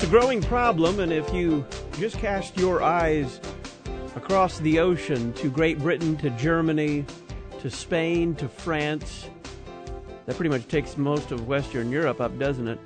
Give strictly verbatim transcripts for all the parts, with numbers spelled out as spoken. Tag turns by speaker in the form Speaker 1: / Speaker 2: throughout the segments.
Speaker 1: It's a growing problem, and if you just cast your eyes across the ocean to Great Britain, to Germany, to Spain, to France, that pretty much takes most of Western Europe up, doesn't it?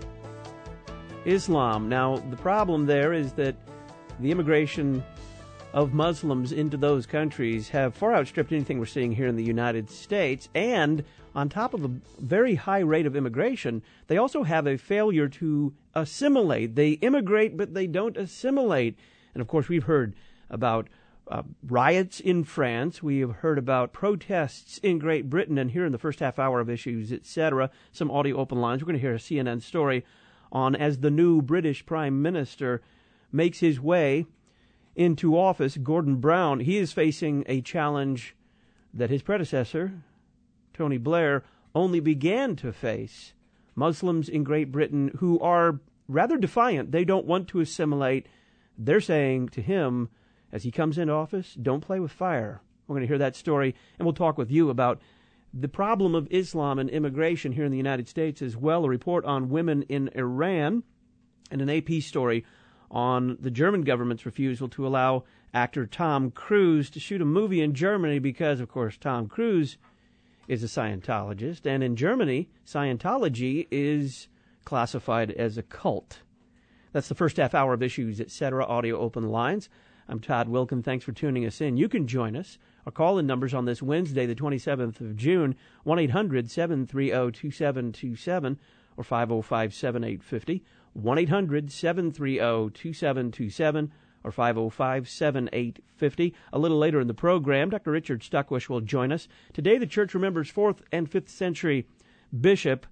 Speaker 1: Islam. Now, the problem there is that the immigration of Muslims into those countries have far outstripped anything we're seeing here in the United States, and on top of a very high rate of immigration, they also have a failure to assimilate. They immigrate, but they don't assimilate. And of course, we've heard about uh, riots in France. We have heard about protests in Great Britain, and here in the first half hour of Issues, et cetera, some audio open lines. We're going to hear a C N N story on as the new British Prime Minister makes his way into office, Gordon Brown. He is facing a challenge that his predecessor, Tony Blair, only began to face. Muslims in Great Britain who are rather defiant. They don't want to assimilate. They're saying to him, as he comes into office, don't play with fire. We're going to hear that story, and we'll talk with you about the problem of Islam and immigration here in the United States as well. A report on women in Iran, and an A P story on the German government's refusal to allow actor Tom Cruise to shoot a movie in Germany because, of course, Tom Cruise is a Scientologist, and in Germany, Scientology is classified as a cult. That's the first half hour of Issues, et cetera, audio open lines. I'm Todd Wilkin. Thanks for tuning us in. You can join us. Our call-in numbers on this Wednesday, the twenty-seventh of June, one eight hundred seven three zero two seven two seven or five oh five seven eight five oh, one eight hundred seven three zero two seven two seven or five oh five seven eight five oh. A little later in the program, Doctor Richard Stuckwish will join us. Today, the Church remembers fourth and fifth century bishop,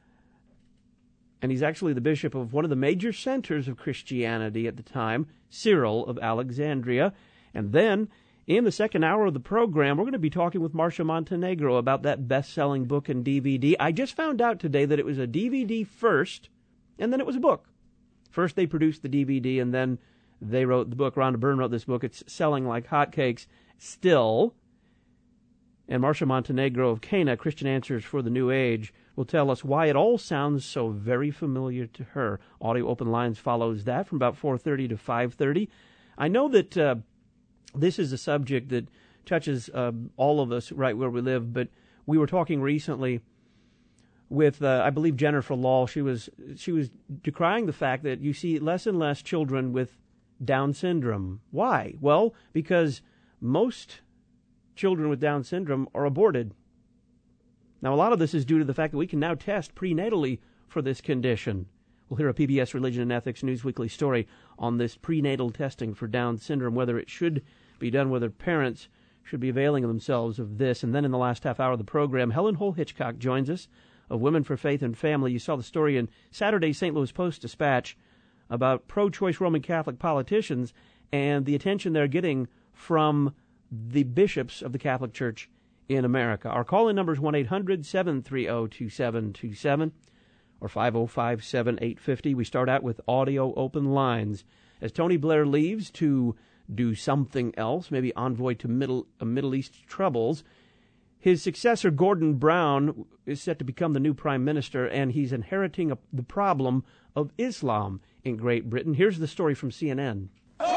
Speaker 1: and he's actually the bishop of one of the major centers of Christianity at the time, Cyril of Alexandria. And then, in the second hour of the program, we're going to be talking with Marcia Montenegro about that best-selling book and D V D. I just found out today that it was a D V D first, and then it was a book. First they produced the D V D, and then they wrote the book. Rhonda Byrne wrote this book. It's selling like hotcakes still. And Marcia Montenegro of Cana, Christian Answers for the New Age, will tell us why it all sounds so very familiar to her. Audio Open Lines follows that from about four thirty to five thirty. I know that uh, this is a subject that touches uh, all of us right where we live, but we were talking recently with, uh, I believe, Jennifer Law. She was she was decrying the fact that you see less and less children with Down syndrome. Why? Well, because most children with Down syndrome are aborted. Now, a lot of this is due to the fact that we can now test prenatally for this condition. We'll hear a P B S Religion and Ethics Newsweekly story on this prenatal testing for Down syndrome, whether it should be done, whether parents should be availing themselves of this. And then in the last half hour of the program, Helen Hull Hitchcock joins us of Women for Faith and Family. You saw the story in Saturday's Saint Louis Post-Dispatch about pro-choice Roman Catholic politicians and the attention they're getting from the bishops of the Catholic Church in America. Our call-in number is one eight hundred seven three zero two seven two seven or five oh five seven eight five oh. We start out with audio open lines. As Tony Blair leaves to do something else, maybe envoy to Middle, uh, Middle East troubles, his successor, Gordon Brown, is set to become the new prime minister, and he's inheriting a, the problem of Islam in Great Britain. Here's the story from C N N.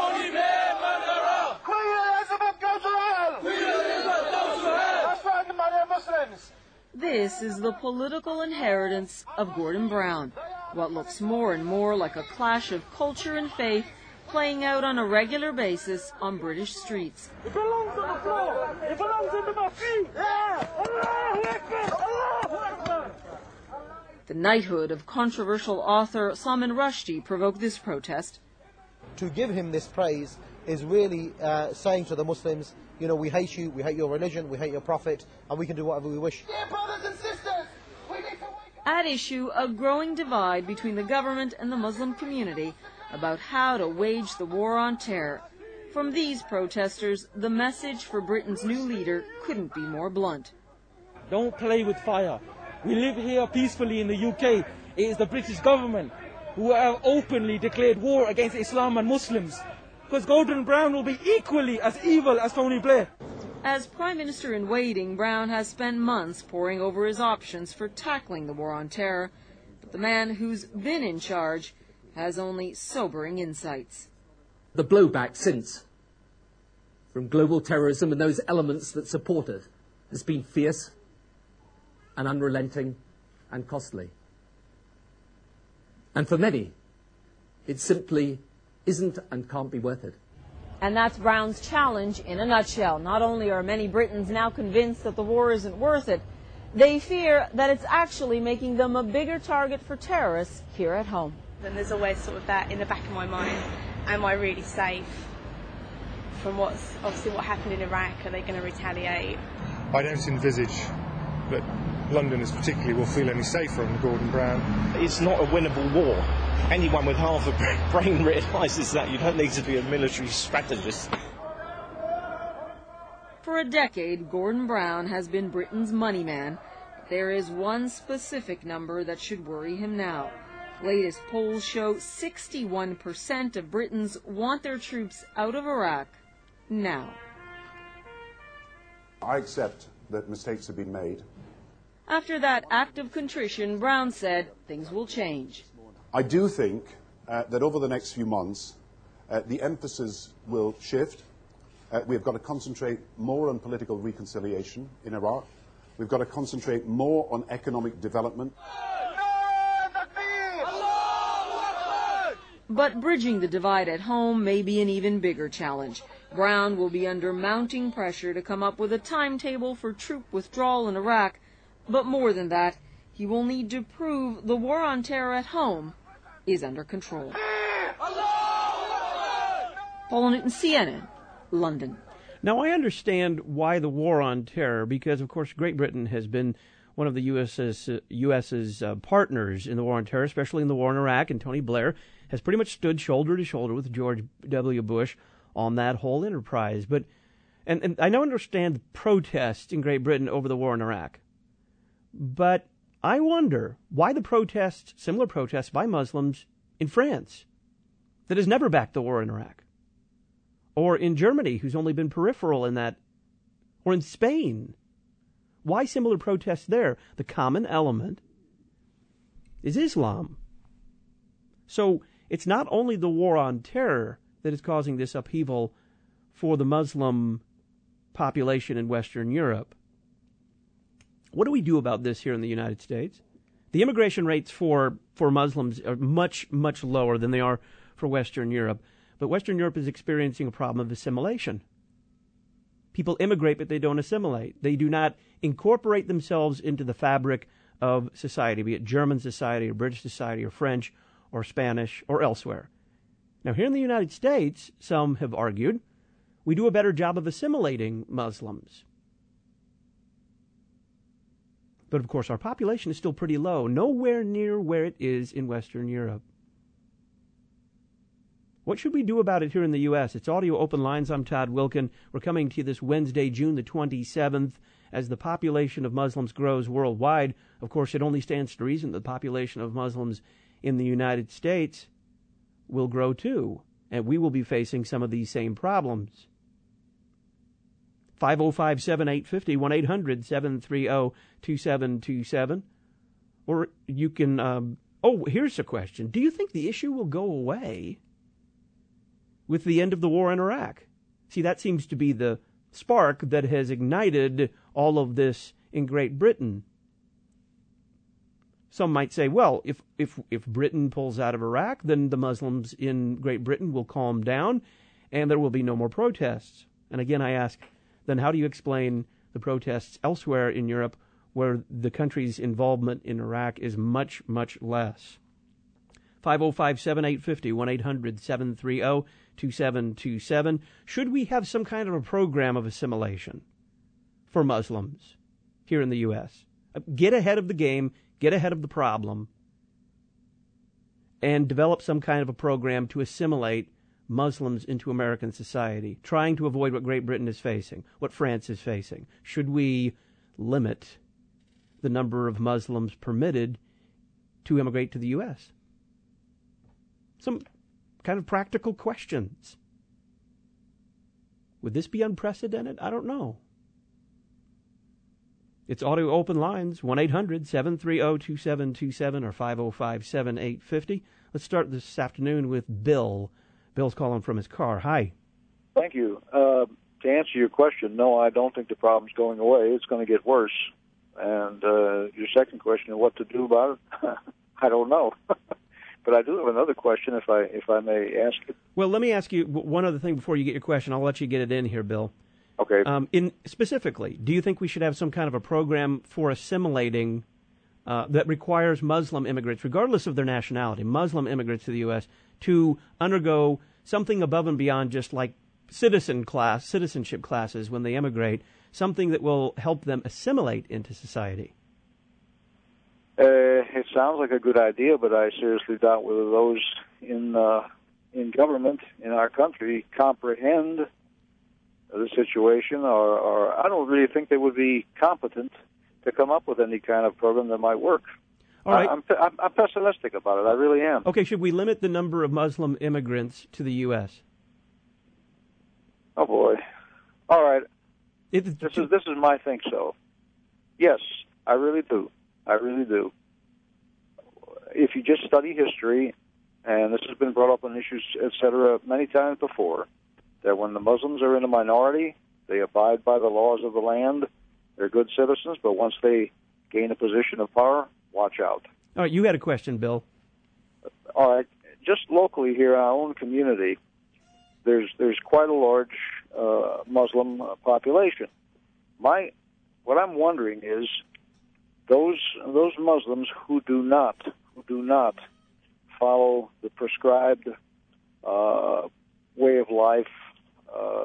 Speaker 2: This is the political inheritance of Gordon Brown, what looks more and more like a clash of culture and faith playing out on a regular basis on British streets.
Speaker 3: It belongs on the floor. It belongs under my feet.
Speaker 2: The knighthood of controversial author Salman Rushdie provoked this protest.
Speaker 4: To give him this praise is really uh, saying to the Muslims, you know, we hate you, we hate your religion, we hate your prophet, and we can do whatever we wish.
Speaker 3: Dear brothers and sisters, we need to wake up.
Speaker 2: At issue, a growing divide between the government and the Muslim community about how to wage the war on terror. From these protesters, the message for Britain's new leader couldn't be more blunt.
Speaker 5: Don't play with fire. We live here peacefully in the U K. It is the British government who have openly declared war against Islam and Muslims. Because Gordon Brown will be equally as evil as Tony Blair.
Speaker 2: As Prime Minister in waiting, Brown has spent months poring over his options for tackling the war on terror. But the man who's been in charge has only sobering insights.
Speaker 6: The blowback since from global terrorism and those elements that support it has been fierce and unrelenting and costly. And for many, it simply isn't and can't be worth it.
Speaker 2: And that's Brown's challenge in a nutshell. Not only are many Britons now convinced that the war isn't worth it, they fear that it's actually making them a bigger target for terrorists here at home.
Speaker 7: Then there's always sort of that in the back of my mind, am I really safe from what's obviously what happened in Iraq? Are they going to retaliate?
Speaker 8: I don't envisage that Londoners particularly will feel any safer on Gordon Brown.
Speaker 9: It's not a winnable war. Anyone with half a brain realises that. You don't need to be a military strategist.
Speaker 2: For a decade, Gordon Brown has been Britain's money man. There is one specific number that should worry him now. Latest polls show sixty-one percent of Britons want their troops out of Iraq now.
Speaker 10: I accept that mistakes have been made.
Speaker 2: After that act of contrition, Brown said things will change.
Speaker 10: I do think uh, that over the next few months, uh, the emphasis will shift. Uh, we've got to concentrate more on political reconciliation in Iraq. We've got to concentrate more on economic development.
Speaker 2: But bridging the divide at home may be an even bigger challenge. Brown will be under mounting pressure to come up with a timetable for troop withdrawal in Iraq. But more than that, he will need to prove the war on terror at home is under control. Paula Newton, C N N, London.
Speaker 1: Now, I understand why the war on terror, because, of course, Great Britain has been one of the U S's, uh, U S's uh, partners in the war on terror, especially in the war in Iraq, and Tony Blair has pretty much stood shoulder to shoulder with George W. Bush on that whole enterprise. But, and, and I now understand the protests in Great Britain over the war in Iraq. But I wonder why the protests, similar protests by Muslims in France, that has never backed the war in Iraq, or in Germany, who's only been peripheral in that, or in Spain. Why similar protests there? The common element is Islam. So it's not only the war on terror that is causing this upheaval for the Muslim population in Western Europe. What do we do about this here in the United States? The immigration rates for, for Muslims are much, much lower than they are for Western Europe. But Western Europe is experiencing a problem of assimilation. People immigrate, but they don't assimilate. They do not incorporate themselves into the fabric of society, be it German society or British society or French or Spanish or elsewhere. Now, here in the United States, some have argued, we do a better job of assimilating Muslims. But, of course, our population is still pretty low, nowhere near where it is in Western Europe. What should we do about it here in the U S? It's Audio Open Lines. I'm Todd Wilkin. We're coming to you this Wednesday, June the twenty-seventh. As the population of Muslims grows worldwide, of course, it only stands to reason the population of Muslims in the United States will grow too, and we will be facing some of these same problems. five oh five, seven eight five oh, one eight hundred, seven three oh, two seven two seven. Or you can, um, oh, here's a question. Do you think the issue will go away with the end of the war in Iraq? See, that seems to be the spark that has ignited all of this in Great Britain. Some might say, well, if, if, if Britain pulls out of Iraq, then the Muslims in Great Britain will calm down and there will be no more protests. And again, I ask, then how do you explain the protests elsewhere in Europe where the country's involvement in Iraq is much, much less? five oh five, seven eight five oh, one eight hundred, seven three oh, two seven two seven. Should we have some kind of a program of assimilation for Muslims here in the U S? Get ahead of the game, get ahead of the problem, and develop some kind of a program to assimilate Muslims into American society, trying to avoid what Great Britain is facing, what France is facing. Should we limit the number of Muslims permitted to immigrate to the U S? Some kind of practical questions. Would this be unprecedented? I don't know. It's audio open lines, one eight hundred seven three zero two seven two seven or five oh five seven eight five oh. Let's start this afternoon with Bill. Bill's calling from his car. Hi.
Speaker 11: Thank you. Uh, to answer your question, no, I don't think the problem's going away. It's going to get worse. And uh, your second question, what to do about it, I don't know. But I do have another question, if I if I may ask it.
Speaker 1: Well, let me ask you one other thing before you get your question. I'll let you get it in here, Bill.
Speaker 11: Okay.
Speaker 1: Um, in specifically, do you think we should have some kind of a program for assimilating uh, that requires Muslim immigrants, regardless of their nationality, Muslim immigrants to the U S, to undergo something above and beyond just like citizen class, citizenship classes when they immigrate, something that will help them assimilate into society?
Speaker 11: Uh, it sounds like a good idea, but I seriously doubt whether those in uh, in government in our country comprehend the situation, or, or I don't really think they would be competent to come up with any kind of program that might work.
Speaker 1: All right.
Speaker 11: I'm, I'm, I'm pessimistic about it. I really am.
Speaker 1: Okay, should we limit the number of Muslim immigrants to the U S?
Speaker 11: Oh boy! All right.
Speaker 1: It,
Speaker 11: this is this is my think so. Yes, I really do. I really do. If you just study history, and this has been brought up on issues, et cetera, many times before, that when the Muslims are in a minority, they abide by the laws of the land. They're good citizens, but once they gain a position of power, watch out.
Speaker 1: All right, you had a question, Bill.
Speaker 11: All right, just locally here in our own community, there's there's quite a large uh, Muslim uh, population. My, what I'm wondering is, those those Muslims who do not who do not follow the prescribed uh, way of life, uh,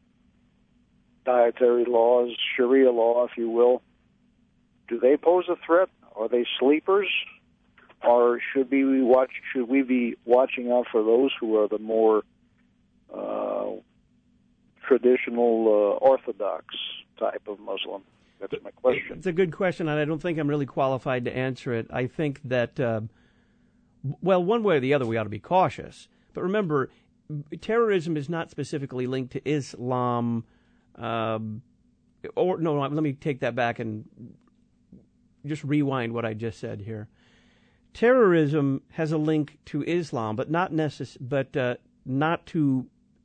Speaker 11: dietary laws, Sharia law, if you will, do they pose a threat? Are they sleepers? Or should we watch? Should we be watching out for those who are the more uh, traditional, uh, orthodox type of Muslim? That's my question.
Speaker 1: It's a good question, and I don't think I'm really qualified to answer it. I think that, uh, well, one way or the other, we ought to be cautious. But remember, terrorism is not specifically linked to Islam. Um, or no, no, let me take that back and just rewind what I just said here. Terrorism has a link to Islam, but not necess- but uh, not to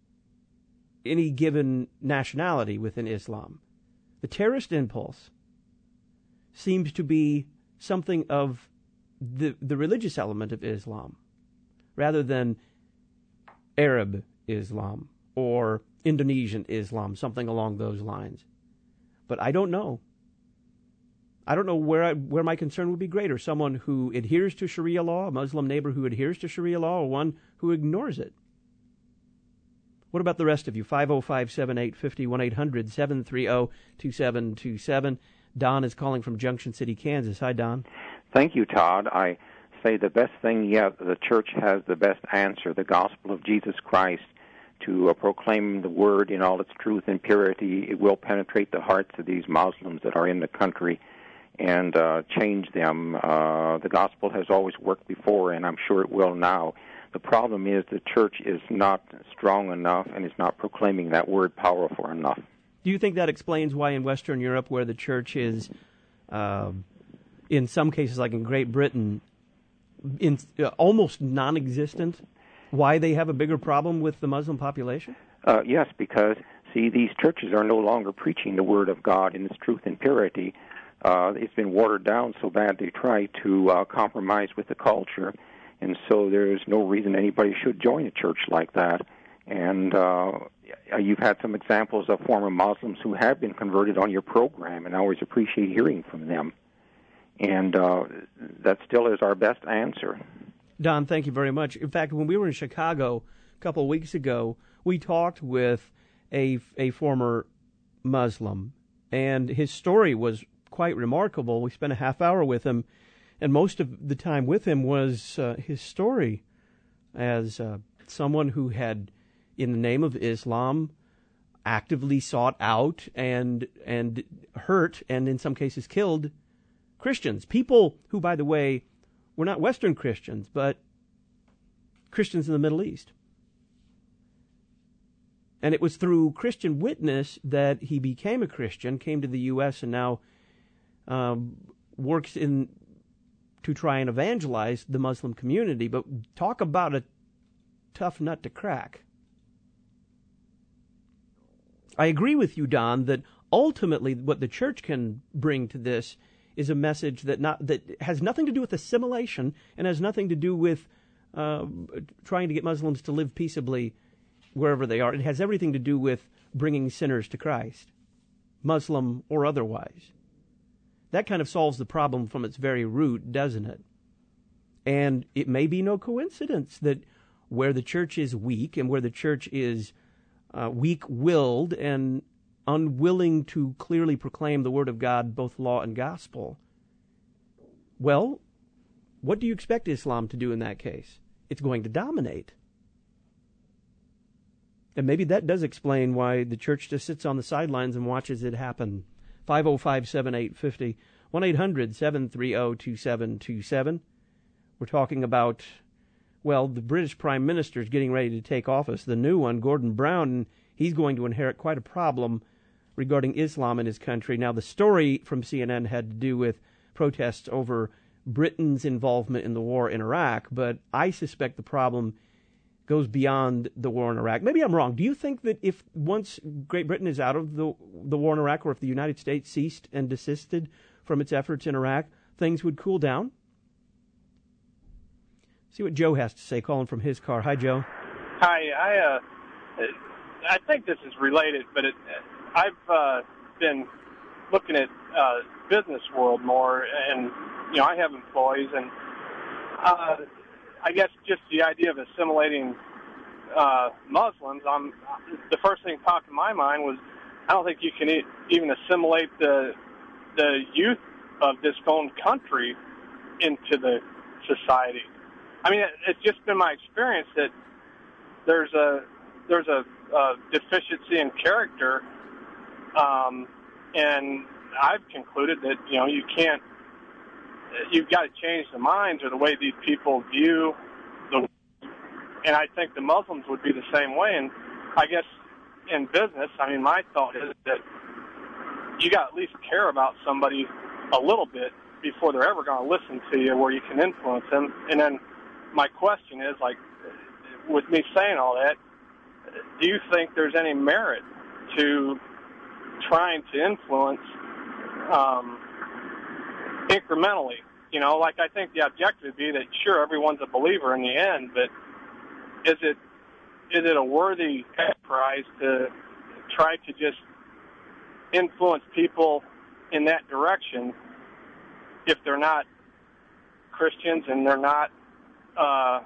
Speaker 1: any given nationality within Islam. The terrorist impulse seems to be something of the the religious element of Islam, rather than Arab Islam or Indonesian Islam, something along those lines. But I don't know. I don't know where I, where my concern would be greater: someone who adheres to Sharia law, a Muslim neighbor who adheres to Sharia law, or one who ignores it. What about the rest of you? five oh five seven eight five oh, one eight hundred seven three zero two seven two seven. Don is calling from Junction City, Kansas. Hi, Don.
Speaker 12: Thank you, Todd. I say the best thing yet, the church has the best answer, the gospel of Jesus Christ, to uh, proclaim the word in all its truth and purity. It will penetrate the hearts of these Muslims that are in the country and uh, change them. Uh, the gospel has always worked before, and I'm sure it will now. The problem is the church is not strong enough and is not proclaiming that word powerful enough.
Speaker 1: Do you think that explains why in Western Europe, where the church is, uh, in some cases, like in Great Britain, in, uh, almost non-existent, why they have a bigger problem with the Muslim population?
Speaker 12: Uh, yes, because, see, these churches are no longer preaching the word of God in its truth and purity. Uh, it's been watered down so bad they try to uh, compromise with the culture. And so there's no reason anybody should join a church like that. And uh, you've had some examples of former Muslims who have been converted on your program, and I always appreciate hearing from them. And uh, that still is our best answer.
Speaker 1: Don, thank you very much. In fact, when we were in Chicago a couple of weeks ago, we talked with a, a former Muslim, and his story was quite remarkable. We spent a half hour with him, and most of the time with him was uh, his story as uh, someone who had, in the name of Islam, actively sought out and and hurt, and in some cases killed, Christians. People who, by the way, were not Western Christians, but Christians in the Middle East. And it was through Christian witness that he became a Christian, came to the U S, and now um, works in to try and evangelize the Muslim community. But talk about a tough nut to crack. I agree with you, Don, that ultimately what the church can bring to this is a message that not that has nothing to do with assimilation and has nothing to do with uh, trying to get Muslims to live peaceably wherever they are. It has everything to do with bringing sinners to Christ, Muslim or otherwise. That kind of solves the problem from its very root, doesn't it? And it may be no coincidence that where the church is weak and where the church is uh, weak-willed and unwilling to clearly proclaim the Word of God, both law and gospel, well, what do you expect Islam to do in that case? It's going to dominate. And maybe that does explain why the church just sits on the sidelines and watches it happen. five oh five, seven eight five oh, one eight hundred, seven three oh, two seven two seven. We're talking about, well, the British Prime Minister is getting ready to take office. The new one, Gordon Brown, and he's going to inherit quite a problem regarding Islam in his country. Now, the story from C N N had to do with protests over Britain's involvement in the war in Iraq, but I suspect the problem goes beyond the war in Iraq. Maybe I'm wrong. Do you think that if once Great Britain is out of the the war in Iraq, or if the United States ceased and desisted from its efforts in Iraq, things would cool down? See what Joe has to say, calling from his car. Hi, Joe.
Speaker 13: Hi. I uh, I think this is related, but it, I've uh, been looking at uh, business world more, and you know, I have employees, and uh, I guess just the idea of assimilating uh, Muslims, I'm, the first thing that popped in my mind was, I don't think you can e- even assimilate the the youth of this own country into the society. I mean, it, it's just been my experience that there's a there's a, a deficiency in character, um, and I've concluded that you know you can't. You've got to change the minds or the way these people view the, and I think the Muslims would be the same way. And I guess in business, I mean, my thought is that you got to at least care about somebody a little bit before they're ever going to listen to you, where you can influence them. And then my question is, like, with me saying all that, do you think there's any merit to trying to influence um, incrementally? You know, like, I think the objective would be that, sure, everyone's a believer in the end, but is it is it a worthy enterprise to try to just influence people in that direction if they're not Christians and they're not, uh,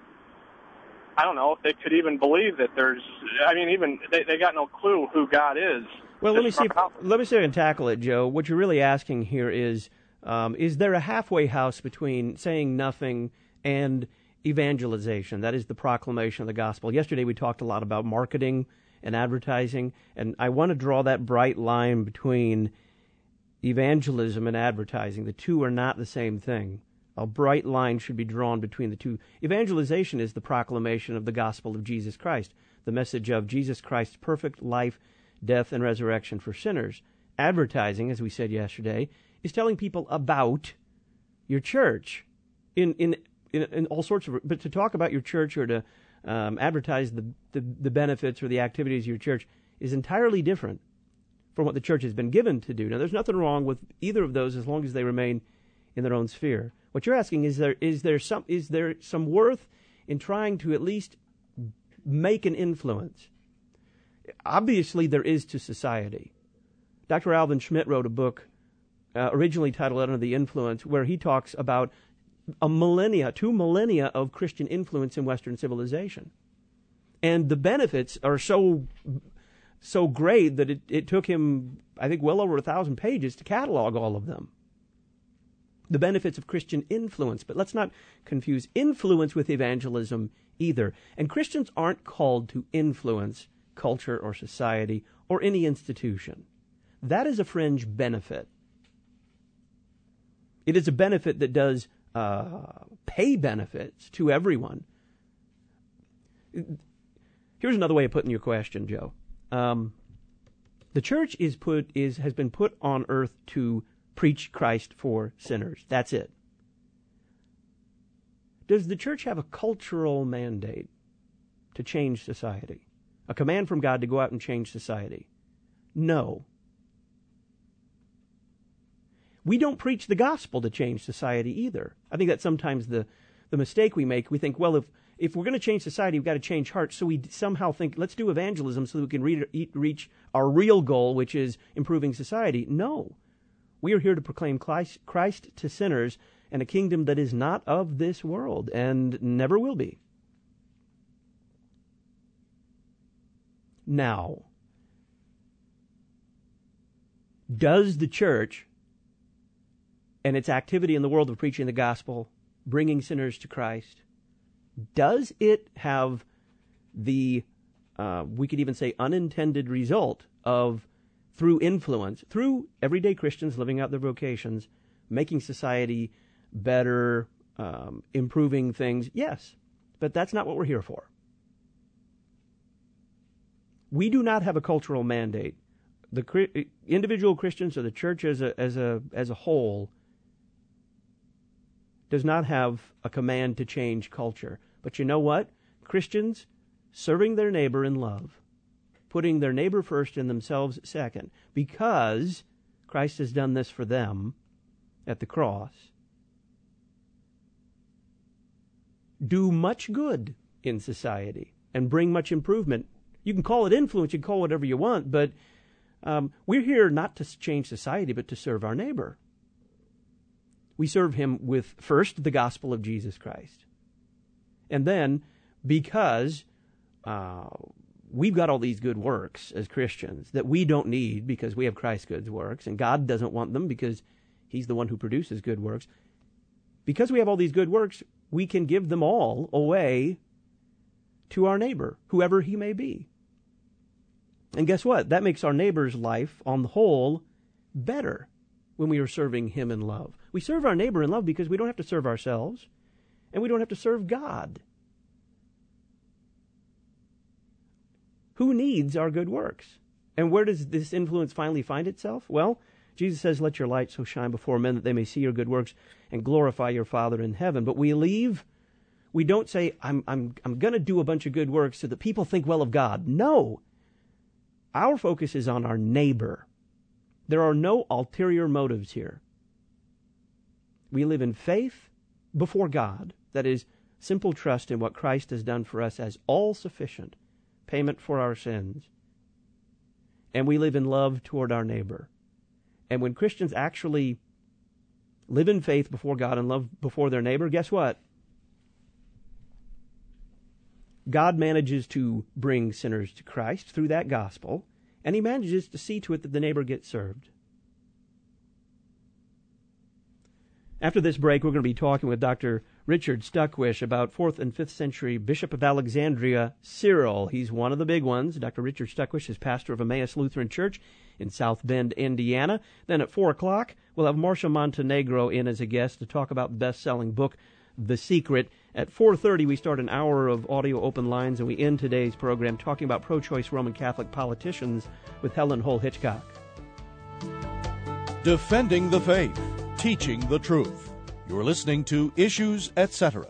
Speaker 13: I don't know, if they could even believe that there's, I mean, even, they, they got no clue who God is.
Speaker 1: Well, let me see if, let me see if I can tackle it, Joe. What you're really asking here is, Um, is there a halfway house between saying nothing and evangelization? That is the proclamation of the gospel. Yesterday we talked a lot about marketing and advertising, and I want to draw that bright line between evangelism and advertising. The two are not the same thing. A bright line should be drawn between the two. Evangelization is the proclamation of the gospel of Jesus Christ, the message of Jesus Christ's perfect life, death, and resurrection for sinners. Advertising, as we said yesterday, is telling people about your church in in in, in all sorts of. But to talk about your church or to um, advertise the, the the benefits or the activities of your church is entirely different from what the church has been given to do. Now, there's nothing wrong with either of those as long as they remain in their own sphere. What you're asking is there is there some is there some worth in trying to at least make an influence? Obviously, there is to society. Doctor Alvin Schmidt wrote a book Uh, originally titled Under the Influence, where he talks about a millennia, two millennia of Christian influence in Western civilization. And the benefits are so so great that it, it took him, I think, well over a thousand pages to catalog all of them. The benefits of Christian influence. But let's not confuse influence with evangelism either. And Christians aren't called to influence culture or society or any institution. That is a fringe benefit. It is a benefit that does uh, pay benefits to everyone. Here's another way of putting your question, Joe. Um, the church is put is has been put on earth to preach Christ for sinners. That's it. Does the church have a cultural mandate to change society? A command from God to go out and change society? No. We don't preach the gospel to change society either. I think that's sometimes the, the mistake we make. We think, well, if, if we're going to change society, we've got to change hearts. So we somehow think, let's do evangelism so that we can re- reach our real goal, which is improving society. No. We are here to proclaim Christ, Christ to sinners and a kingdom that is not of this world and never will be. Now, does the church and its activity in the world of preaching the gospel, bringing sinners to Christ, does it have the, uh, we could even say, unintended result of, through influence, through everyday Christians living out their vocations, making society better, um, improving things? Yes, but that's not what we're here for. We do not have a cultural mandate. The individual Christians or the church as a as a as a whole does not have a command to change culture. But you know what? Christians serving their neighbor in love, putting their neighbor first and themselves second, because Christ has done this for them at the cross, do much good in society and bring much improvement. You can call it influence, you can call it whatever you want, but um, we're here not to change society, but to serve our neighbor. We serve him with, first, the gospel of Jesus Christ. And then, because uh, we've got all these good works as Christians that we don't need because we have Christ's good works, and God doesn't want them because he's the one who produces good works. Because we have all these good works, we can give them all away to our neighbor, whoever he may be. And guess what? That makes our neighbor's life, on the whole, better when we are serving him in love. We serve our neighbor in love because we don't have to serve ourselves, and we don't have to serve God. Who needs our good works? And where does this influence finally find itself? Well, Jesus says, let your light so shine before men that they may see your good works and glorify your Father in heaven. But we leave, we don't say, I'm, I'm, I'm going to do a bunch of good works so that people think well of God. No. Our focus is on our neighbor. There are no ulterior motives here. We live in faith before God, that is, simple trust in what Christ has done for us as all-sufficient payment for our sins. And we live in love toward our neighbor. And when Christians actually live in faith before God and love before their neighbor, guess what? God manages to bring sinners to Christ through that gospel, and he manages to see to it that the neighbor gets served. After this break, we're going to be talking with Doctor Richard Stuckwish about fourth and fifth century Bishop of Alexandria, Cyril. He's one of the big ones. Doctor Richard Stuckwish is pastor of Emmaus Lutheran Church in South Bend, Indiana. Then at four o'clock, we'll have Marcia Montenegro in as a guest to talk about the best-selling book, The Secret. At four thirty, we start an hour of audio open lines, and we end today's program talking about pro-choice Roman Catholic politicians with Helen Hull Hitchcock.
Speaker 14: Defending the faith, teaching the truth. You're listening to Issues, et cetera.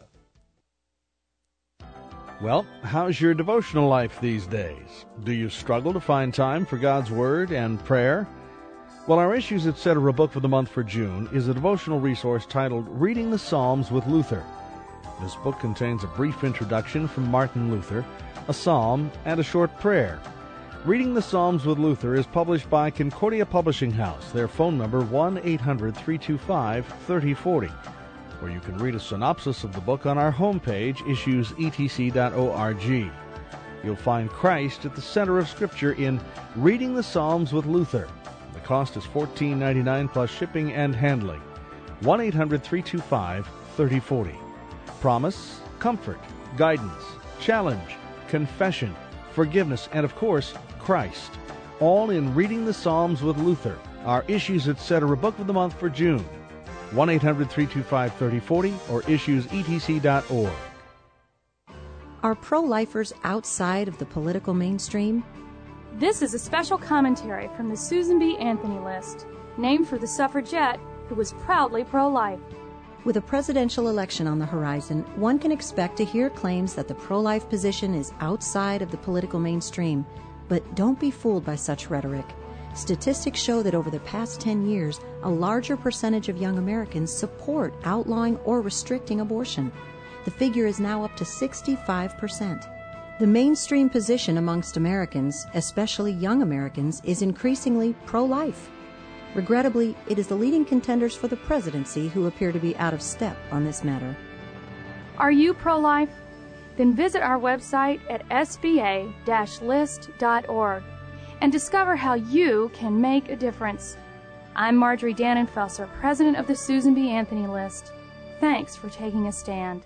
Speaker 15: Well, how's your devotional life these days? Do you struggle to find time for God's Word and prayer? Well, our Issues, et cetera book for the month for June is a devotional resource titled Reading the Psalms with Luther. This book contains a brief introduction from Martin Luther, a psalm, and a short prayer. Reading the Psalms with Luther is published by Concordia Publishing House. Their phone number one eight hundred three two five three zero four zero. Or you can read a synopsis of the book on our homepage, issues e t c dot org. You'll find Christ at the center of Scripture in Reading the Psalms with Luther. The cost is fourteen ninety-nine plus shipping and handling. one eight hundred three two five three zero four zero. Promise, comfort, guidance, challenge, confession, forgiveness, and of course, Christ. All in Reading the Psalms with Luther, our Issues, et cetera book of the month for June. one eight hundred three two five three zero four zero or issues e t c dot org.
Speaker 16: Are pro-lifers outside of the political mainstream?
Speaker 17: This is a special commentary from the Susan B. Anthony List. named for the suffragette who was proudly pro-life.
Speaker 16: With a presidential election on the horizon, one can expect to hear claims that the pro-life position is outside of the political mainstream. But don't be fooled by such rhetoric. Statistics show that over the past ten years, a larger percentage of young Americans support outlawing or restricting abortion. The figure is now up to sixty-five percent. The mainstream position amongst Americans, especially young Americans, is increasingly pro-life. Regrettably, it is the leading contenders for the presidency who appear to be out of step on this matter.
Speaker 17: Are you pro-life? Then visit our website at s b a dash list dot org and discover how you can make a difference. I'm Marjorie Dannenfelser, president of the Susan B. Anthony List. Thanks for taking a stand.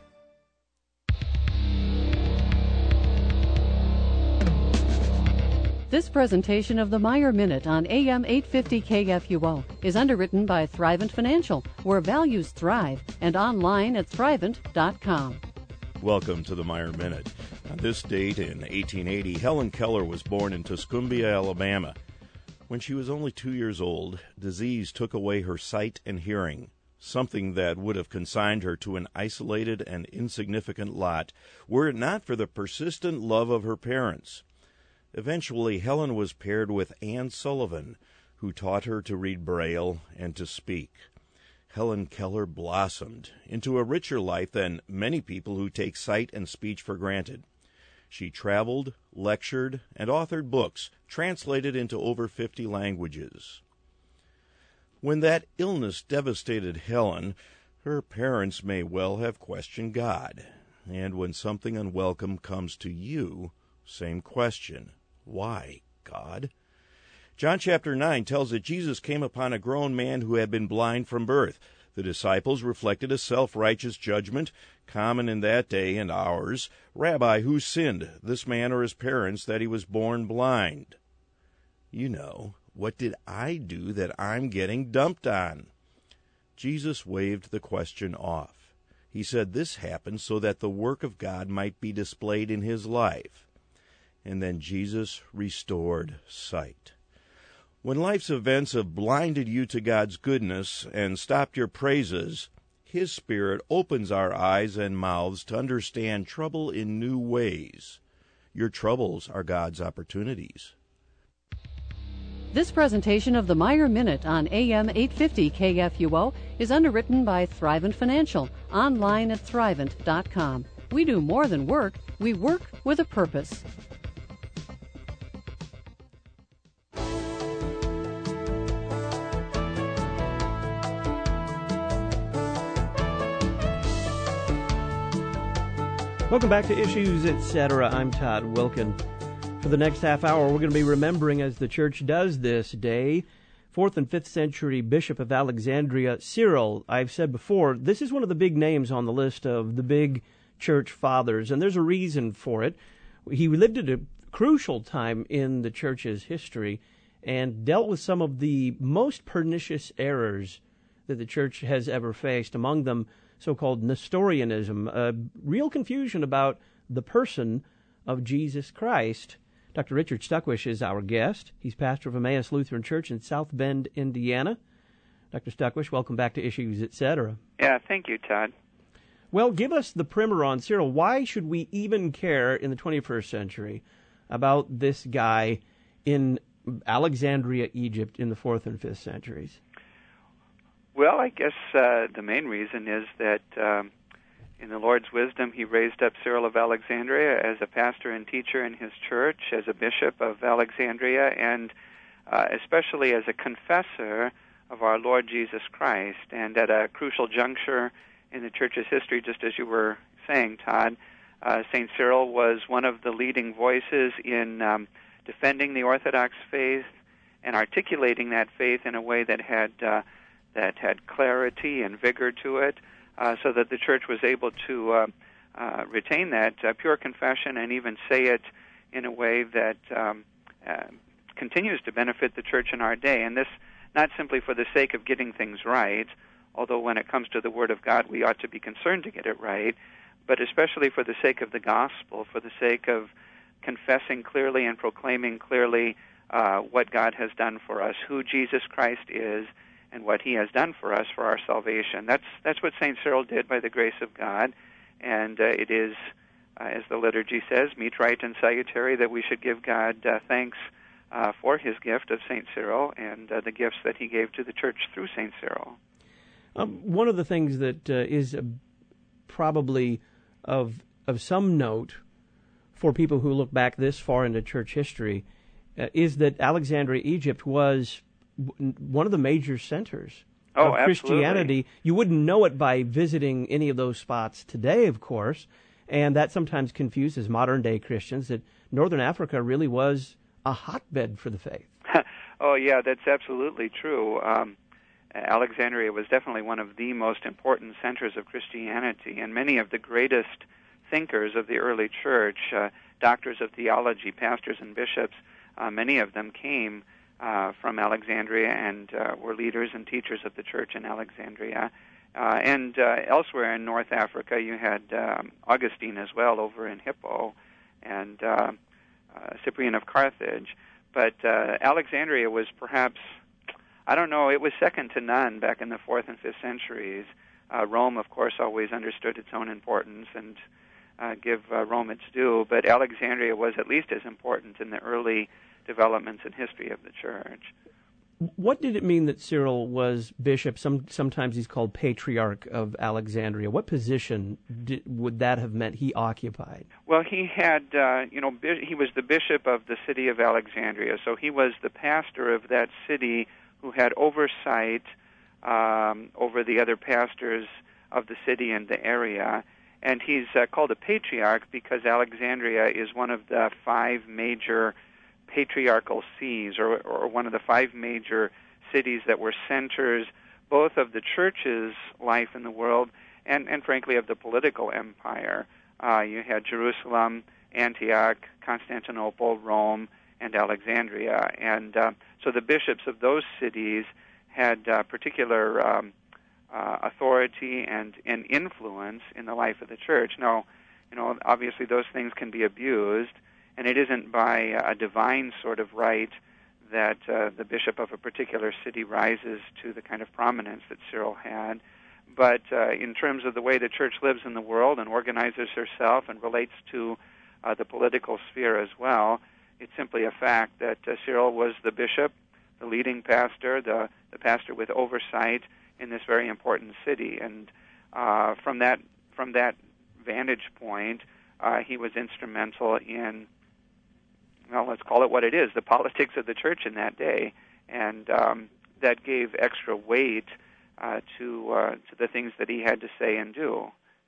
Speaker 18: This presentation of the Meyer Minute on A M eight fifty K F U O is underwritten by Thrivent Financial, where values thrive, and online at thrivent dot com.
Speaker 14: Welcome to the Meyer Minute. On this date in eighteen eighty, Helen Keller was born in Tuscumbia, Alabama. When she was only two years old, disease took away her sight and hearing, something that would have consigned her to an isolated and insignificant lot were it not for the persistent love of her parents. Eventually, Helen was paired with Anne Sullivan, who taught her to read Braille and to speak. Helen Keller blossomed into a richer life than many people who take sight and speech for granted. She traveled, lectured, and authored books translated into over fifty languages. When that illness devastated Helen, her parents may well have questioned God. And when something unwelcome comes to you, same question. Why, God? John chapter nine tells that Jesus came upon a grown man who had been blind from birth. The disciples reflected a self-righteous judgment, common in that day and ours. Rabbi, who sinned, this man or his parents, that he was born blind? You know, what did I do that I'm getting dumped on? Jesus waved the question off. He said this happened so that the work of God might be displayed in his life. And then Jesus restored sight. When life's events have blinded you to God's goodness and stopped your praises, His Spirit opens our eyes and mouths to understand trouble in new ways. Your troubles are God's opportunities.
Speaker 18: This presentation of the Meyer Minute on A M eight fifty K F U O is underwritten by Thrivent Financial, online at thrivent dot com. We do more than work, we work with a purpose.
Speaker 1: Welcome back to Issues, et cetera. I'm Todd Wilkin. For the next half hour, we're going to be remembering, as the church does this day, fourth and fifth century Bishop of Alexandria, Cyril. I've said before, this is one of the big names on the list of the big church fathers, and there's a reason for it. He lived at a crucial time in the church's history and dealt with some of the most pernicious errors that the church has ever faced, among them so-called Nestorianism, a real confusion about the person of Jesus Christ. Doctor Richard Stuckwish is our guest. He's pastor of Emmaus Lutheran Church in South Bend, Indiana. Doctor Stuckwish, welcome back to Issues, et cetera.
Speaker 19: Yeah, thank you, Todd.
Speaker 1: Well, give us the primer on Cyril. Why should we even care in the twenty-first century about this guy in Alexandria, Egypt, in the fourth and fifth centuries?
Speaker 19: Well, I guess uh, the main reason is that um, in the Lord's wisdom, he raised up Cyril of Alexandria as a pastor and teacher in his church, as a bishop of Alexandria, and uh, especially as a confessor of our Lord Jesus Christ. And at a crucial juncture in the church's history, just as you were saying, Todd, uh, Saint Cyril was one of the leading voices in um, defending the Orthodox faith and articulating that faith in a way that had uh, that had clarity and vigor to it, uh, so that the church was able to uh, uh, retain that uh, pure confession and even say it in a way that um, uh, continues to benefit the church in our day. And this not simply for the sake of getting things right, although when it comes to the Word of God, we ought to be concerned to get it right, but especially for the sake of the gospel, for the sake of confessing clearly and proclaiming clearly uh, what God has done for us, who Jesus Christ is, and what he has done for us for our salvation. That's that's what Saint Cyril did by the grace of God, and uh, it is, uh, as the liturgy says, meet, right, and salutary that we should give God uh, thanks uh, for his gift of Saint Cyril and uh, the gifts that he gave to the Church through Saint Cyril.
Speaker 1: Um, one of the things that uh, is uh, probably of of some note for people who look back this far into church history uh, is that Alexandria, Egypt, was one of the major centers
Speaker 19: oh,
Speaker 1: of Christianity.
Speaker 19: Absolutely.
Speaker 1: You wouldn't know it by visiting any of those spots today, of course, and that sometimes confuses modern-day Christians that Northern Africa really was a hotbed for the faith.
Speaker 19: Oh, yeah, that's absolutely true. Um, Alexandria was definitely one of the most important centers of Christianity, and many of the greatest thinkers of the early church, uh, doctors of theology, pastors and bishops, uh, many of them came Uh, from Alexandria and uh, were leaders and teachers of the church in Alexandria. Uh, and uh, elsewhere in North Africa, you had um, Augustine as well over in Hippo and uh, uh, Cyprian of Carthage. But uh, Alexandria was perhaps, I don't know, it was second to none back in the fourth and fifth centuries. Uh, Rome, of course, always understood its own importance and uh, give uh, Rome its due, but Alexandria was at least as important in the early developments in history of the church.
Speaker 1: What did it mean that Cyril was bishop? Some, sometimes he's called patriarch of Alexandria. What position did, would that have meant he occupied?
Speaker 19: Well, he had, uh, you know, bi- he was the bishop of the city of Alexandria, so he was the pastor of that city who had oversight um, over the other pastors of the city and the area. And he's uh, called a patriarch because Alexandria is one of the five major patriarchal sees, or, or one of the five major cities that were centers both of the church's life in the world and, and frankly, of the political empire. Uh, you had Jerusalem, Antioch, Constantinople, Rome, and Alexandria. And uh, so the bishops of those cities had uh, particular um, uh, authority and, and influence in the life of the church. Now, you know, obviously those things can be abused, and it isn't by a divine sort of right that uh, the bishop of a particular city rises to the kind of prominence that Cyril had. But uh, in terms of the way the church lives in the world and organizes herself and relates to uh, the political sphere as well, it's simply a fact that uh, Cyril was the bishop, the leading pastor, the, the pastor with oversight in this very important city. And uh, from that from that vantage point, uh, he was instrumental in, well, let's call it what it is, the politics of the church in that day, and um, that gave extra weight uh, to uh, to the things that he had to say and do.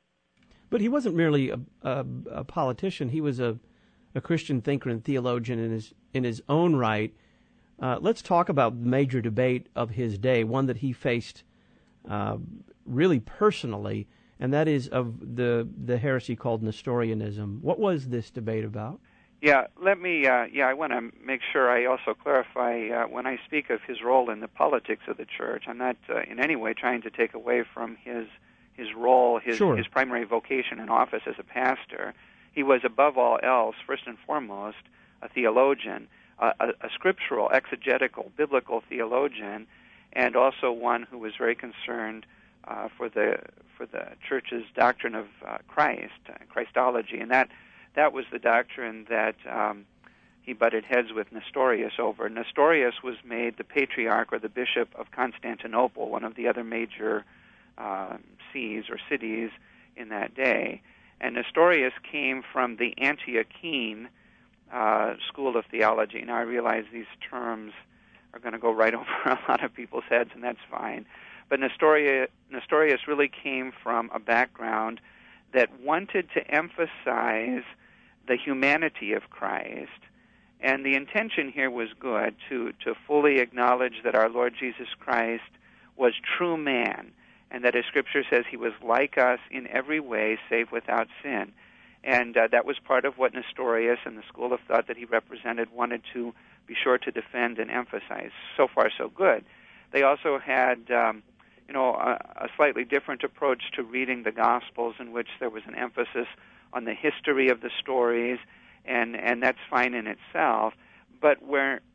Speaker 1: But he wasn't merely a, a, a politician; he was a, a Christian thinker and theologian in his in his own right. Uh, let's talk about the major debate of his day, one that he faced uh, really personally, and that is of the the heresy called Nestorianism. What was this debate about?
Speaker 19: Yeah, let me, uh, yeah, I want to make sure I also clarify, uh, when I speak of his role in the politics of the church, I'm not uh, in any way trying to take away from his his role, his,
Speaker 1: sure.
Speaker 19: his primary vocation and office as a pastor. He was, above all else, first and foremost, a theologian, a, a, a scriptural, exegetical, biblical theologian, and also one who was very concerned uh, for the for the church's doctrine of uh, Christ, uh, Christology, and that That was the doctrine that um, he butted heads with Nestorius over. Nestorius was made the patriarch or the bishop of Constantinople, one of the other major uh, sees or cities in that day. And Nestorius came from the Antiochene uh, school of theology. Now, I realize these terms are going to go right over a lot of people's heads, and that's fine. But Nestorius, Nestorius really came from a background that wanted to emphasize the humanity of Christ, and the intention here was good, to, to fully acknowledge that our Lord Jesus Christ was true man, and that, as Scripture says, he was like us in every way, save without sin. And uh, that was part of what Nestorius and the school of thought that he represented wanted to be sure to defend and emphasize. So far, so good. They also had, um, you know, a, a slightly different approach to reading the Gospels, in which there was an emphasis on the history of the stories, and, and that's fine in itself. But where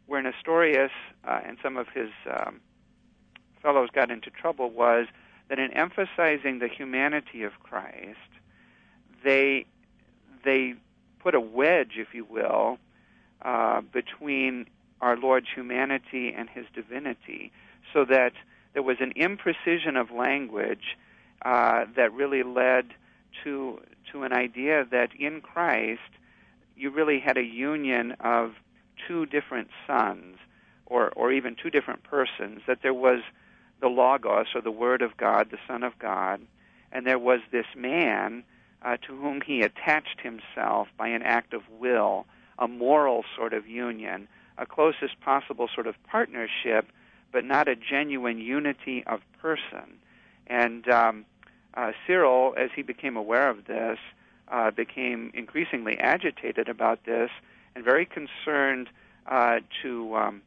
Speaker 19: where Nestorius uh, and some of his um, fellows got into trouble was that in emphasizing the humanity of Christ, they they put a wedge, if you will, uh, between our Lord's humanity and his divinity, so that there was an imprecision of language uh, that really led to to an idea that in Christ you really had a union of two different sons, or or even two different persons, that there was the Logos, or the Word of God, the Son of God, and there was this man uh, to whom he attached himself by an act of will, a moral sort of union, a closest possible sort of partnership, but not a genuine unity of person. And um, uh, Cyril, as he became aware of this, uh, became increasingly agitated about this and very concerned uh, to um,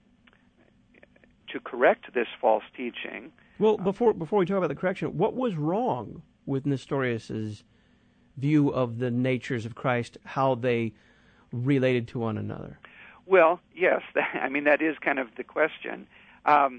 Speaker 19: to correct this false teaching.
Speaker 1: Well, before before we talk about the correction, what was wrong with Nestorius's view of the natures of Christ, how they related to one another?
Speaker 19: Well, yes, I mean, that is kind of the question. Um,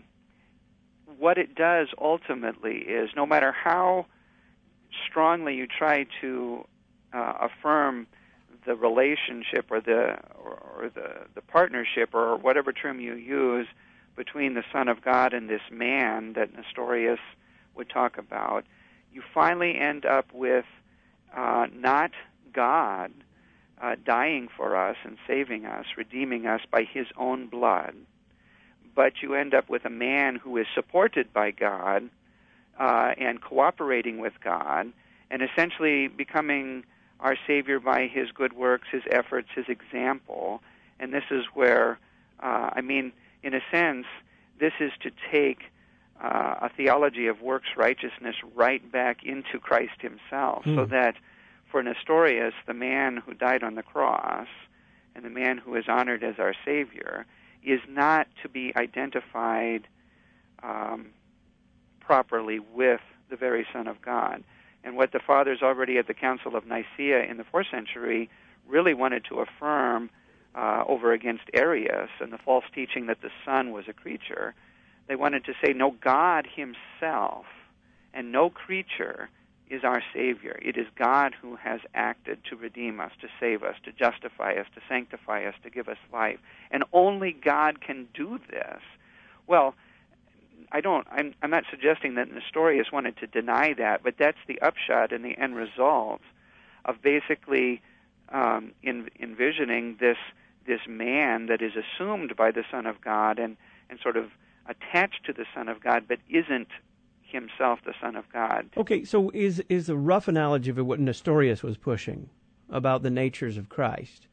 Speaker 19: what it does ultimately is, no matter how strongly you try to uh, affirm the relationship or the or, or the, the partnership or whatever term you use between the Son of God and this man that Nestorius would talk about, you finally end up with uh, not God uh, dying for us and saving us, redeeming us by his own blood, but you end up with a man who is supported by God uh, and cooperating with God and essentially becoming our Savior by his good works, his efforts, his example. And this is where, uh, I mean, in a sense, this is to take uh, a theology of works righteousness right back into Christ himself, mm. so that for Nestorius, the man who died on the cross and the man who is honored as our Savior is not to be identified um, properly with the very Son of God. And what the fathers already at the Council of Nicaea in the fourth century really wanted to affirm Uh, over against Arius and the false teaching that the Son was a creature, they wanted to say, no, God himself and no creature is our Savior. It is God who has acted to redeem us, to save us, to justify us, to sanctify us, to give us life. And only God can do this. Well, I don't, I'm, I'm not suggesting that Nestorius wanted to deny that, but that's the upshot and the end result of basically um, in, envisioning this this man that is assumed by the Son of God and, and sort of attached to the Son of God, but isn't himself the Son of God.
Speaker 1: Okay, so is is a rough analogy of what Nestorius was pushing about the natures of Christ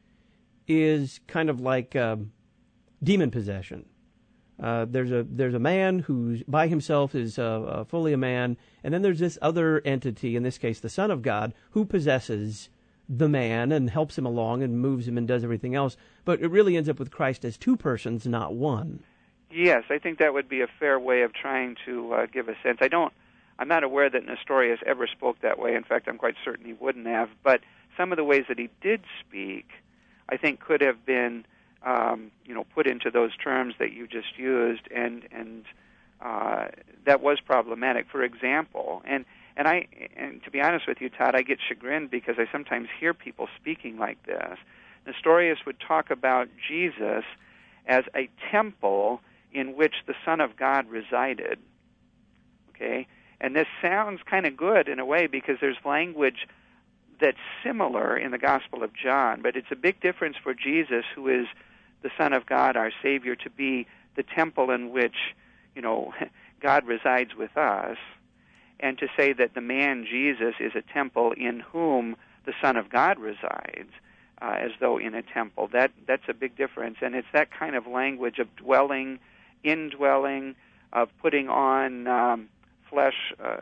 Speaker 1: is kind of like um, demon possession. Uh, there's a there's a man who by himself is uh, uh, fully a man, and then there's this other entity, in this case the Son of God, who possesses the man and helps him along and moves him and does everything else. But it really ends up with Christ as two persons, not one.
Speaker 19: Yes, I think that would be a fair way of trying to uh, give a sense. I don't, I'm not aware that Nestorius ever spoke that way. In fact, I'm quite certain he wouldn't have. But some of the ways that he did speak, I think, could have been, um, you know, put into those terms that you just used, and and uh, that was problematic. For example, and and I, and to be honest with you, Todd, I get chagrined because I sometimes hear people speaking like this. Nestorius would talk about Jesus as a temple in which the Son of God resided. Okay? And this sounds kind of good in a way because there's language that's similar in the Gospel of John, but it's a big difference for Jesus, who is the Son of God, our Savior, to be the temple in which, you know, God resides with us, and to say that the man Jesus is a temple in whom the Son of God resides, uh, as though in a temple. That that's a big difference, and it's that kind of language of dwelling, indwelling, of putting on um, flesh, uh,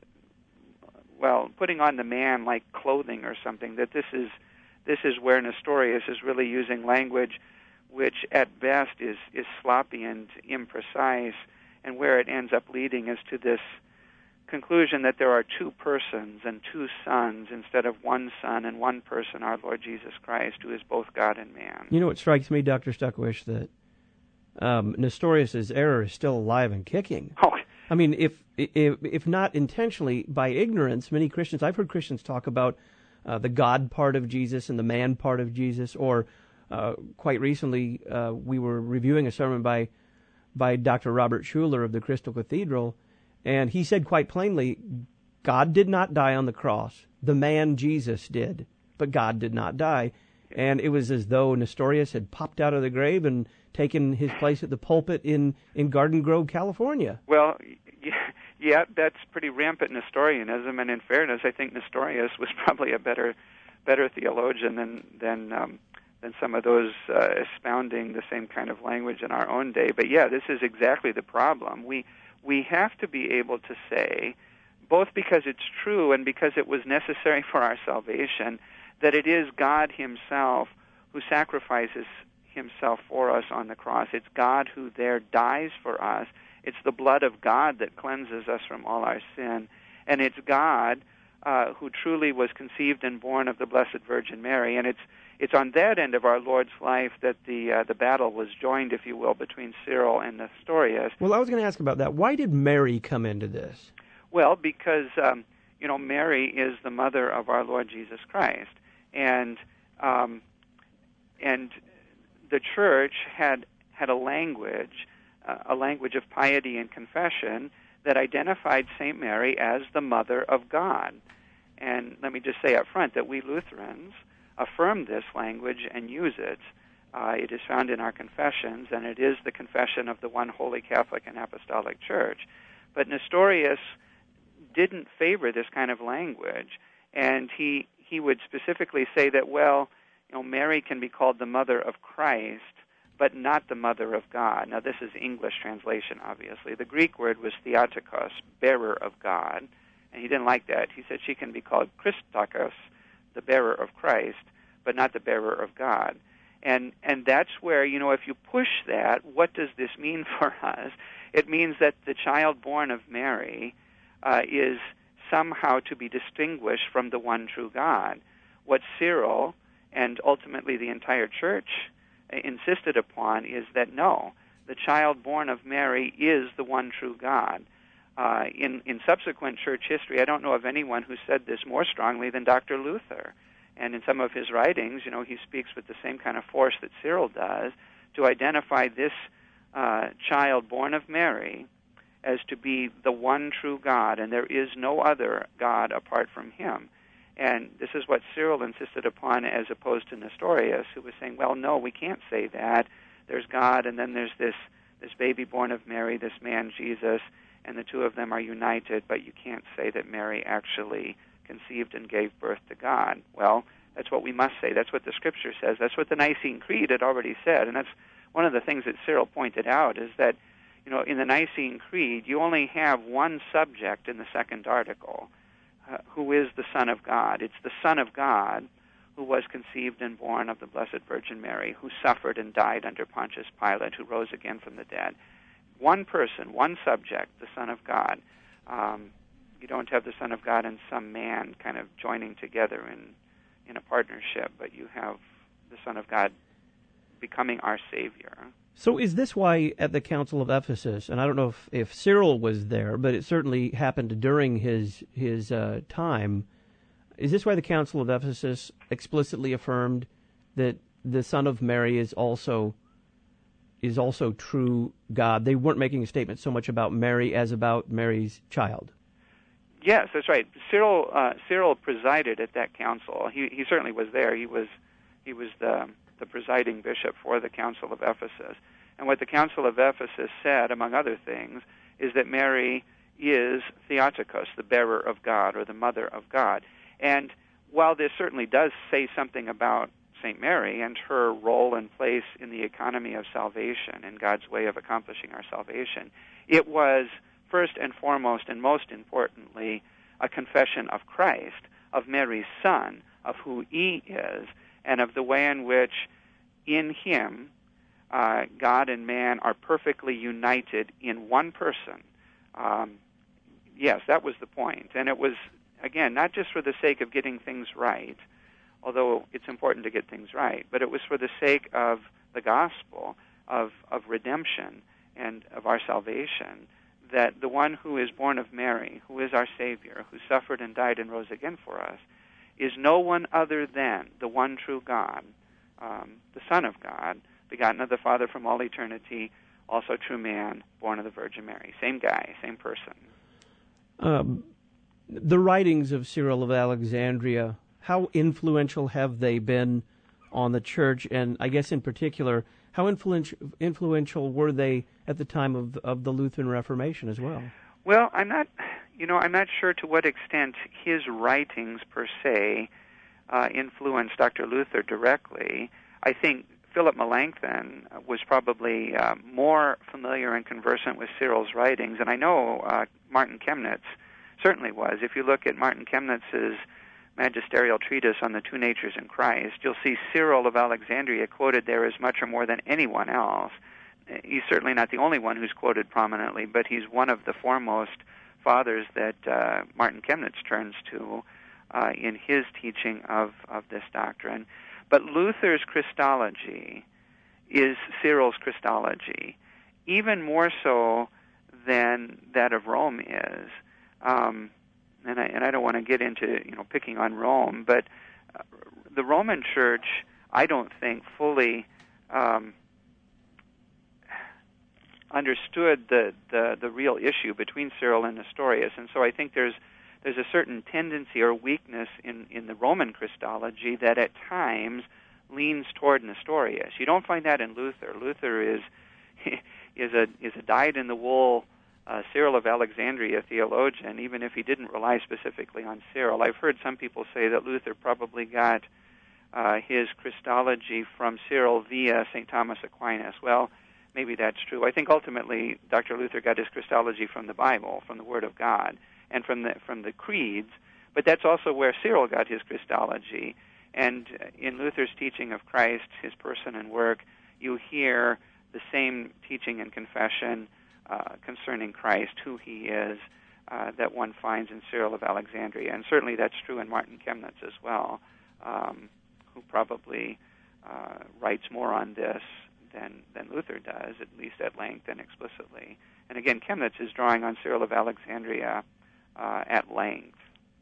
Speaker 19: well, putting on the man like clothing or something. That this is this is where Nestorius is really using language which at best is is sloppy and imprecise, and where it ends up leading is to this conclusion that there are two persons and two sons instead of one son and one person, our Lord Jesus Christ, who is both God and man.
Speaker 1: You know what strikes me, Doctor Stuckwish, that um, Nestorius's error is still alive and kicking.
Speaker 19: Oh.
Speaker 1: I mean, if, if if not intentionally, by ignorance, many Christians, I've heard Christians talk about uh, the God part of Jesus and the man part of Jesus, or uh, quite recently uh, we were reviewing a sermon by by Doctor Robert Schuller of the Crystal Cathedral, and he said quite plainly, God did not die on the cross. The man Jesus did, but God did not die. And it was as though Nestorius had popped out of the grave and taken his place at the pulpit in, in Garden Grove, California.
Speaker 19: Well, yeah, yeah, that's pretty rampant Nestorianism, and in fairness, I think Nestorius was probably a better better theologian than than um, than some of those uh, expounding the same kind of language in our own day. But yeah, this is exactly the problem. We we have to be able to say, both because it's true and because it was necessary for our salvation, that it is God himself who sacrifices himself for us on the cross. It's God who there dies for us. It's the blood of God that cleanses us from all our sin. And it's God uh, who truly was conceived and born of the Blessed Virgin Mary. And it's it's on that end of our Lord's life that the uh, the battle was joined, if you will, between Cyril and Nestorius.
Speaker 1: Well, I was going to ask about that. Why did Mary come into this?
Speaker 19: Well, because, um, you know, Mary is the mother of our Lord Jesus Christ. And um, and the church had had a language, uh, a language of piety and confession that identified Saint Mary as the mother of God. And let me just say up front that we Lutherans affirm this language and use it. Uh, it is found in our confessions, and it is the confession of the one holy Catholic and Apostolic Church. But Nestorius didn't favor this kind of language, and he he would specifically say that, well, you know, Mary can be called the mother of Christ, but not the mother of God. Now, this is English translation, obviously. The Greek word was Theotokos, bearer of God, and he didn't like that. He said she can be called Christokos, the bearer of Christ, but not the bearer of God. And and that's where, you know, if you push that, what does this mean for us? It means that the child born of Mary uh, is somehow to be distinguished from the one true God. What Cyril and ultimately the entire church insisted upon is that no, the child born of Mary is the one true God. Uh, in, in subsequent church history, I don't know of anyone who said this more strongly than Doctor Luther. And in some of his writings, you know, he speaks with the same kind of force that Cyril does to identify this uh, child born of Mary as to be the one true God, and there is no other God apart from him. And this is what Cyril insisted upon, as opposed to Nestorius, who was saying, well, no, we can't say that. There's God, and then there's this, this baby born of Mary, this man, Jesus, and the two of them are united, but you can't say that Mary actually conceived and gave birth to God. Well, that's what we must say. That's what the Scripture says. That's what the Nicene Creed had already said. And that's one of the things that Cyril pointed out, is that, you know, in the Nicene Creed, you only have one subject in the second article, uh, who is the Son of God. It's the Son of God who was conceived and born of the Blessed Virgin Mary, who suffered and died under Pontius Pilate, who rose again from the dead. One person, one subject, the Son of God. Um, you don't have the Son of God and some man kind of joining together in, in a partnership, but you have the Son of God becoming our Savior.
Speaker 1: So is this why at the Council of Ephesus, and I don't know if, if Cyril was there, but it certainly happened during his, his uh, time, is this why the Council of Ephesus explicitly affirmed that the Son of Mary is also is also true God? They weren't making a statement so much about Mary as about Mary's child.
Speaker 19: Yes, that's right. Cyril uh, Cyril presided at that council. He he certainly was there. He was he was the the presiding bishop for the Council of Ephesus. And what the Council of Ephesus said, among other things, is that Mary is Theotokos, the bearer of God, or the mother of God. And while this certainly does say something about Saint Mary and her role and place in the economy of salvation and God's way of accomplishing our salvation, it was first and foremost and most importantly a confession of Christ, of Mary's Son, of who he is, and of the way in which in him uh, God and man are perfectly united in one person. Um, yes, that was the point. And it was, again, not just for the sake of getting things right, although it's important to get things right, but it was for the sake of the gospel, of, of redemption and of our salvation, that the one who is born of Mary, who is our Savior, who suffered and died and rose again for us, is no one other than the one true God, um, the Son of God, begotten of the Father from all eternity, also true man, born of the Virgin Mary. Same guy, same person.
Speaker 1: Um, the writings of Cyril of Alexandria, how influential have they been on the church? And I guess in particular, how influential influential were they at the time of of the Lutheran Reformation as well?
Speaker 19: Well, I'm not, you know, I'm not sure to what extent his writings per se uh, influenced Doctor Luther directly. I think Philip Melanchthon was probably uh, more familiar and conversant with Cyril's writings, and I know uh, Martin Chemnitz certainly was. If you look at Martin Chemnitz's magisterial treatise on the two natures in Christ, you'll see Cyril of Alexandria quoted there as much or more than anyone else. He's certainly not the only one who's quoted prominently, but he's one of the foremost fathers that uh, Martin Chemnitz turns to uh, in his teaching of, of this doctrine. But Luther's Christology is Cyril's Christology, even more so than that of Rome is. Um, and I, and I don't want to get into, you know, picking on Rome, but uh, the Roman Church, I don't think, fully um, understood the, the, the real issue between Cyril and Nestorius. And so I think there's there's a certain tendency or weakness in, in the Roman Christology that at times leans toward Nestorius. You don't find that in Luther. Luther is is a is a dyed-in-the-wool uh, Cyril of Alexandria theologian, even if he didn't rely specifically on Cyril. I've heard some people say that Luther probably got uh, his Christology from Cyril via Saint Thomas Aquinas. Well, maybe that's true. I think ultimately Doctor Luther got his Christology from the Bible, from the Word of God, and from the from the creeds, but that's also where Cyril got his Christology. And in Luther's teaching of Christ, his person and work, you hear the same teaching and confession uh, concerning Christ, who he is, uh, that one finds in Cyril of Alexandria. And certainly that's true in Martin Chemnitz as well, um, who probably uh, writes more on this than, than Luther does, at least at length and explicitly. And again, Chemnitz is drawing on Cyril of Alexandria uh, at length.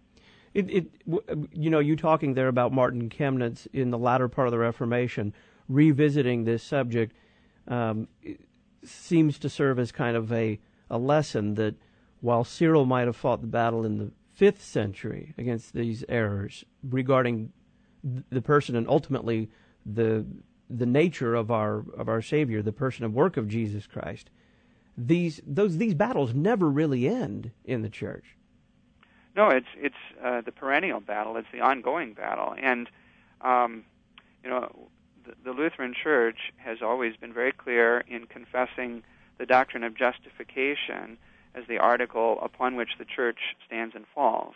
Speaker 1: It, it, you know, you talking there about Martin Chemnitz in the latter part of the Reformation, revisiting this subject, um, seems to serve as kind of a, a lesson that while Cyril might have fought the battle in the fifth century against these errors regarding the person and ultimately the the nature of our of our Savior, the person and work of Jesus Christ, these those these battles never really end in the church.
Speaker 19: No, it's it's uh, the perennial battle. It's the ongoing battle, and um, you know, the, the Lutheran Church has always been very clear in confessing the doctrine of justification as the article upon which the church stands and falls.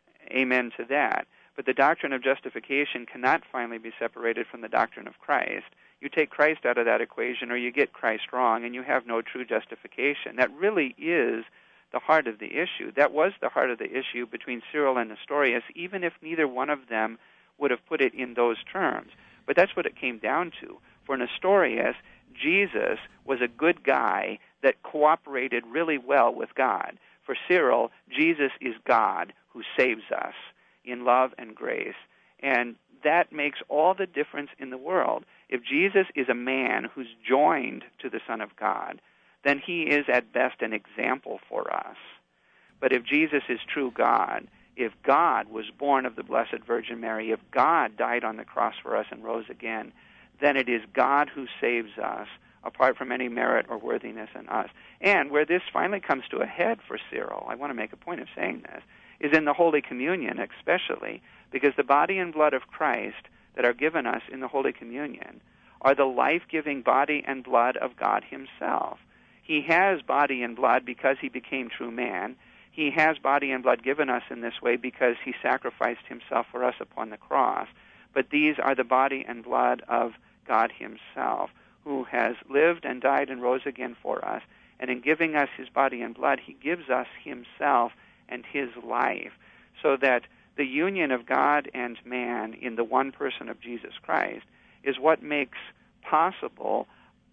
Speaker 19: Amen to that. But the doctrine of justification cannot finally be separated from the doctrine of Christ. You take Christ out of that equation, or you get Christ wrong, and you have no true justification. That really is the heart of the issue. That was the heart of the issue between Cyril and Nestorius, even if neither one of them would have put it in those terms. But that's what it came down to. For Nestorius, Jesus was a good guy that cooperated really well with God. For Cyril, Jesus is God who saves us in love and grace. And that makes all the difference in the world. If Jesus is a man who's joined to the Son of God, then he is at best an example for us. But if Jesus is true God, if God was born of the Blessed Virgin Mary, if God died on the cross for us and rose again, then it is God who saves us, apart from any merit or worthiness in us. And where this finally comes to a head for Cyril, I want to make a point of saying this, is in the Holy Communion especially, because the body and blood of Christ that are given us in the Holy Communion are the life-giving body and blood of God himself. He has body and blood because he became true man. He has body and blood given us in this way because he sacrificed himself for us upon the cross. But these are the body and blood of God himself, who has lived and died and rose again for us. And in giving us his body and blood, he gives us himself and his life, so that the union of God and man in the one person of Jesus Christ is what makes possible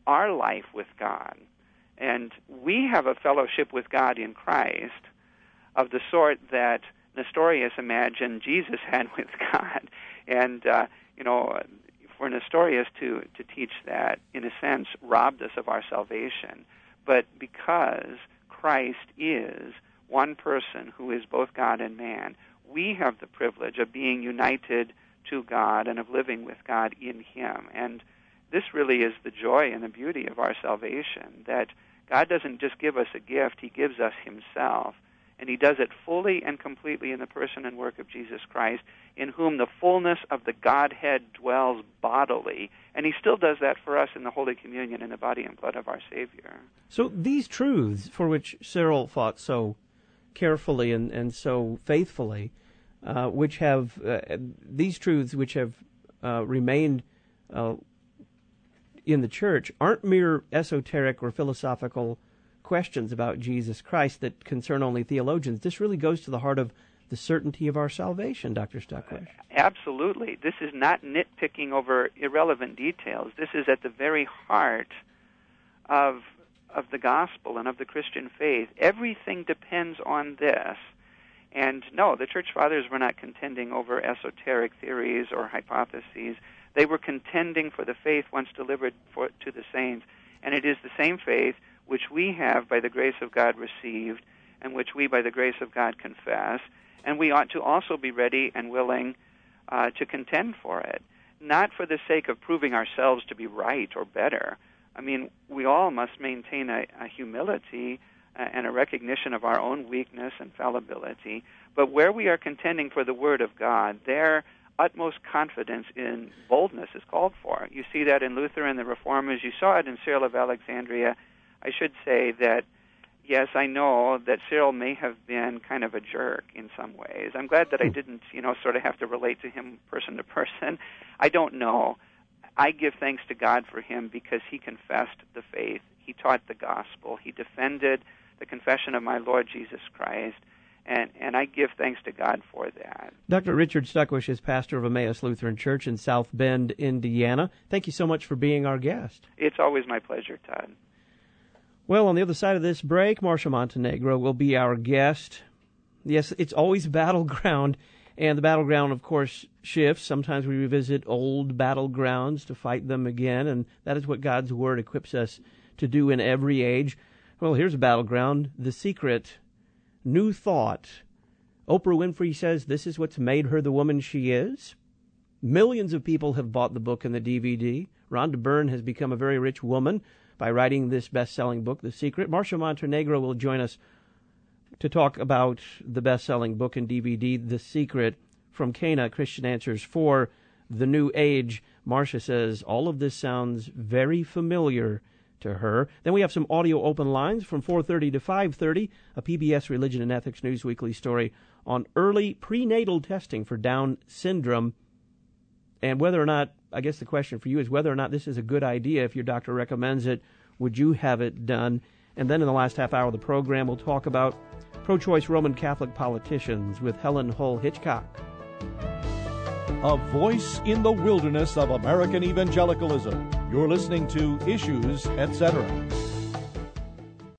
Speaker 19: our life with God. And we have a fellowship with God in Christ of the sort that Nestorius imagined Jesus had with God. And, uh, you know, for Nestorius to, to teach that, in a sense, robbed us of our salvation. But because Christ is one person who is both God and man, we have the privilege of being united to God and of living with God in Him. And this really is the joy and the beauty of our salvation, that God doesn't just give us a gift, He gives us Himself. And He does it fully and completely in the person and work of Jesus Christ, in whom the fullness of the Godhead dwells bodily. And He still does that for us in the Holy Communion, in the body and blood of our Savior.
Speaker 1: So these truths for which Cyril fought so carefully and, and so faithfully, uh, which have, uh, these truths which have uh, remained uh, in the Church, aren't mere esoteric or philosophical questions about Jesus Christ that concern only theologians. This really goes to the heart of the certainty of our salvation, Doctor Stuckwish.
Speaker 19: Absolutely. This is not nitpicking over irrelevant details. This is at the very heart of of the gospel and of the Christian faith. Everything depends on this. And no, the Church Fathers were not contending over esoteric theories or hypotheses. They were contending for the faith once delivered for, to the saints. And it is the same faith which we have by the grace of God received, and which we by the grace of God confess, and we ought to also be ready and willing uh, to contend for it, not for the sake of proving ourselves to be right or better. I mean, we all must maintain a, a humility uh, and a recognition of our own weakness and fallibility, but where we are contending for the Word of God, there utmost confidence in boldness is called for. You see that in Luther and the Reformers. You saw it in Cyril of Alexandria. I should say that, yes, I know that Cyril may have been kind of a jerk in some ways. I'm glad that I didn't, you know, sort of have to relate to him person to person. I don't know. I give thanks to God for him because he confessed the faith. He taught the gospel. He defended the confession of my Lord Jesus Christ. And, and I give thanks to God for that.
Speaker 1: Doctor Richard Stuckwish is pastor of Emmaus Lutheran Church in South Bend, Indiana. Thank you so much for being our guest.
Speaker 19: It's always my pleasure, Todd.
Speaker 1: Well, on the other side of this break, Marcia Montenegro will be our guest. Yes, it's always battleground, and the battleground, of course, shifts. Sometimes we revisit old battlegrounds to fight them again, and that is what God's Word equips us to do in every age. Well, here's a battleground, The Secret, New Thought. Oprah Winfrey says this is what's made her the woman she is. Millions of people have bought the book and the D V D. Rhonda Byrne has become a very rich woman by writing this best-selling book, The Secret. Marcia Montenegro will join us to talk about the best-selling book and D V D, The Secret, from Cana Christian Answers for the New Age. Marcia says all of this sounds very familiar to her. Then we have some audio open lines from four thirty to five thirty, a P B S Religion and Ethics News Weekly story on early prenatal testing for Down syndrome, and whether or not, I guess the question for you is whether or not this is a good idea. If your doctor recommends it, would you have it done? And then in the last half hour of the program, we'll talk about pro-choice Roman Catholic politicians with Helen Hull Hitchcock.
Speaker 20: A voice in the wilderness of American evangelicalism. You're listening to Issues, et cetera.